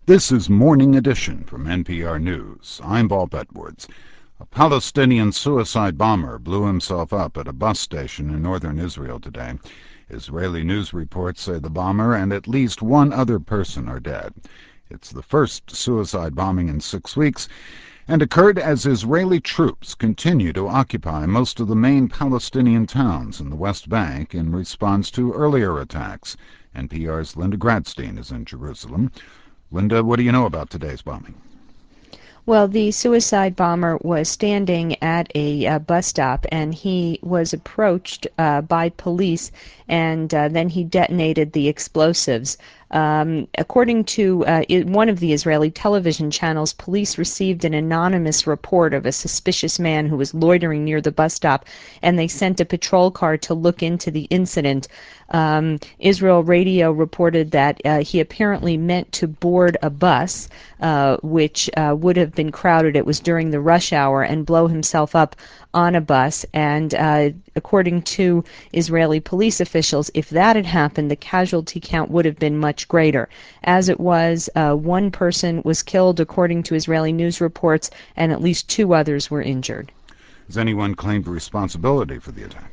This is Morning Edition from NPR News. I'm Bob Edwards. A Palestinian suicide bomber blew himself up at a bus station in northern Israel today. Israeli news reports say the bomber and at least one other person are dead. It's the first suicide bombing in 6 weeks and occurred as Israeli troops continue to occupy most of the main Palestinian towns in the West Bank in response to earlier attacks. NPR's Linda Gradstein is in Jerusalem. Linda, what do you know about today's bombing? Well, the suicide bomber was standing at a bus stop, and he was approached by police, and then he detonated the explosives. According to one of the Israeli television channels, police received an anonymous report of a suspicious man who was loitering near the bus stop, and they sent a patrol car to look into the incident. Israel Radio reported that he apparently meant to board a bus, which would have been crowded. It was during the rush hour, and blow himself up on a bus. And according to Israeli police officials, if that had happened, the casualty count would have been much greater. As it was, one person was killed, according to Israeli news reports, and at least 2 others were injured. Has anyone claimed responsibility for the attack?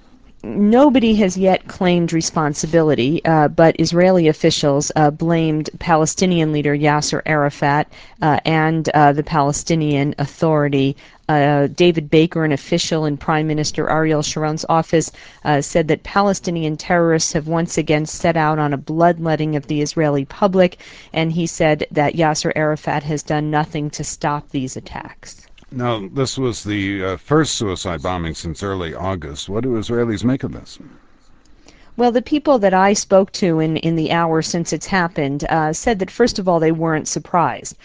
Nobody has yet claimed responsibility, but Israeli officials blamed Palestinian leader Yasser Arafat and the Palestinian Authority. David Baker, an official in Prime Minister Ariel Sharon's office, said that Palestinian terrorists have once again set out on a bloodletting of the Israeli public, and he said that Yasser Arafat has done nothing to stop these attacks. Now, this was the first suicide bombing since early August. What do Israelis make of this? Well, the people that I spoke to in the hour since it's happened said that, first of all, they weren't surprised.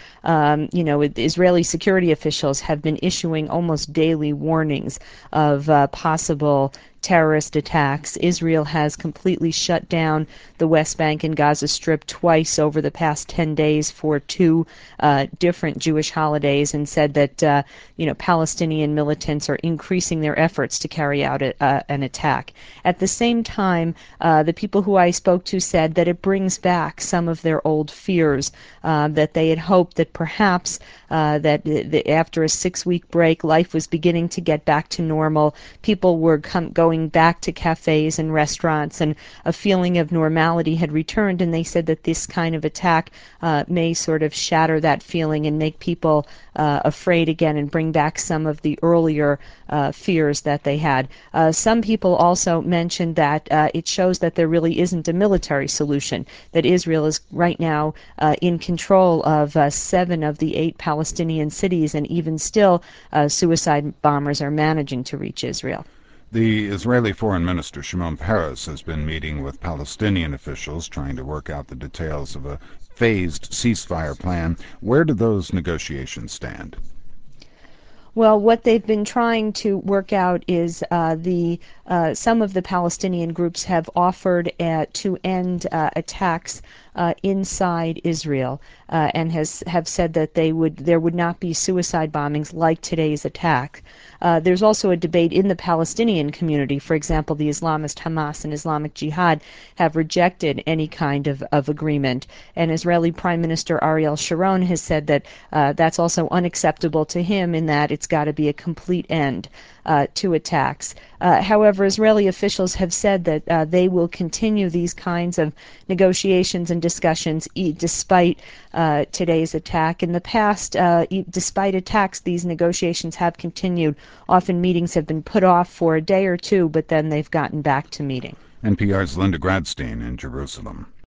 Israeli security officials have been issuing almost daily warnings of possible terrorist attacks. Israel has completely shut down the West Bank and Gaza Strip twice over the past 10 days for 2 different Jewish holidays, and said that Palestinian militants are increasing their efforts to carry out an attack. At the same time, the people who I spoke to said that it brings back some of their old fears, that they had hoped that perhaps that after a 6-week break, life was beginning to get back to normal. People were going back to cafes and restaurants, and a feeling of normality had returned, and they said that this kind of attack may sort of shatter that feeling and make people afraid again and bring back some of the earlier fears that they had. Some people also mentioned that it shows that there really isn't a military solution, that Israel is right now in control of 7 of the 8 Palestinian cities, and even still suicide bombers are managing to reach Israel. The Israeli Foreign Minister Shimon Peres has been meeting with Palestinian officials trying to work out the details of a phased ceasefire plan. Where do those negotiations stand? Well, what they've been trying to work out is some of the Palestinian groups have offered to end attacks inside Israel, and have said that there would not be suicide bombings like today's attack. There's also a debate in the Palestinian community. For example, the Islamist Hamas and Islamic Jihad have rejected any kind of agreement, and Israeli Prime Minister Ariel Sharon has said that that's also unacceptable to him, in that it's got to be a complete end to attacks. However, Israeli officials have said that they will continue these kinds of negotiations and discussions despite today's attack. In the past, despite attacks, these negotiations have continued. Often meetings have been put off for a day or 2, but then they've gotten back to meeting. NPR's Linda Gradstein in Jerusalem.